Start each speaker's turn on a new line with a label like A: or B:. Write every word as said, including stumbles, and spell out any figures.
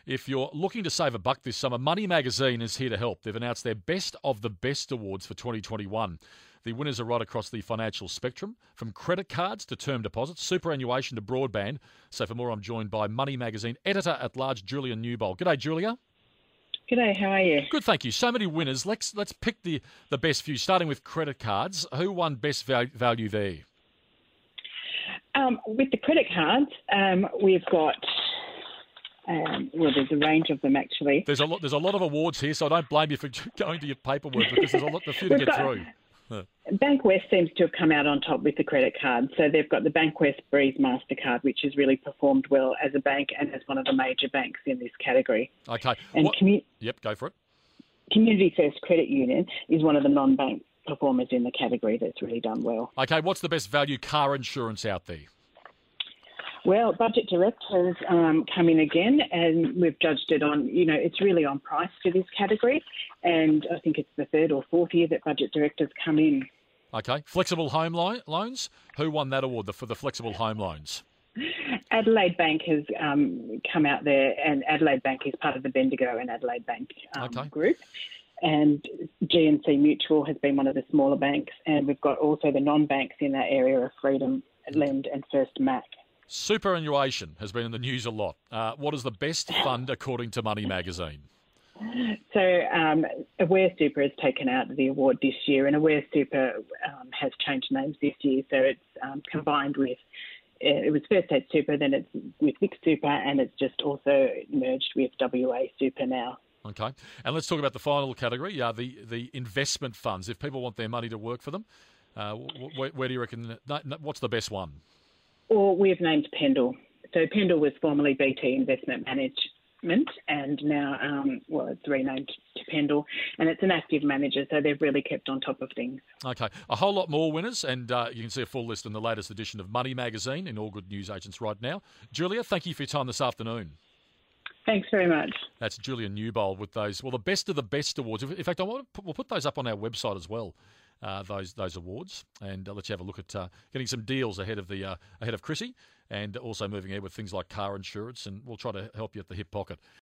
A: If you're looking to save a buck this summer, Money Magazine is here to help. They've announced their Best of the Best awards for twenty twenty-one. The winners are right across the financial spectrum, from credit cards to term deposits, superannuation to broadband. So for more, I'm joined by Money Magazine editor-at-large, Julia Newbold. G'day, Julia.
B: G'day, how are you?
A: Good, thank you. So many winners. Let's let's pick the, the best few, starting with credit cards. Who won best val- value there?
B: Um, with the credit cards, um, we've got, um, well, there's a range of them actually.
A: There's a lot. There's a lot of awards here, so I don't blame you for going to your paperwork because there's a lot, a few to
B: We've
A: get
B: got-
A: through.
B: Bankwest seems to have come out on top with the credit cards. So they've got the Bankwest Breeze MasterCard, which has really performed well as a bank and as one of the major banks in this category.
A: Okay.
B: And
A: What-
B: commu-
A: Yep, go for it.
B: Community First Credit Union is one of the non-bank performers in the category that's really done well.
A: Okay, what's the best value car insurance out there?
B: Well, Budget Direct has um, come in again, and we've judged it on, you know, it's really on price for this category. And I think it's the third or fourth year that Budget Direct has come in.
A: Okay. Flexible home lo- loans. Who won that award for the flexible home loans?
B: Adelaide Bank has um, come out there, and Adelaide Bank is part of the Bendigo and Adelaide Bank um,
A: Okay.
B: group. And G N C Mutual has been one of the smaller banks, and we've got also the non-banks in that area of Freedom Lend and First Mac.
A: Superannuation has been in the news a lot. Uh, what is the best fund according to Money Magazine?
B: So um, Aware Super has taken out the award this year, and Aware Super um, has changed names this year. So it's um, combined with, it was First State Super, then it's with Vic Super, and it's just also merged with W A Super now.
A: Okay. And let's talk about the final category, uh, the, the investment funds. If people want their money to work for them, uh, wh- where, where do you reckon, no, no, what's the best one?
B: Or we've named Pendle. So Pendle was formerly B T Investment Management, and now, um, well, it's renamed to Pendle, and it's an active manager, so they've really kept on top of things.
A: Okay. A whole lot more winners, and uh, you can see a full list in the latest edition of Money Magazine in all good newsagents right now. Julia, thank you for your time this afternoon.
B: Thanks very much.
A: That's Julia Newbold with those, well, the best of the best awards. In fact, I want to put, we'll put those up on our website as well, uh, those those awards, and uh, let you have a look at uh, getting some deals ahead of the uh, ahead of Chrissy, and also moving ahead with things like car insurance, and we'll try to help you at the hip pocket.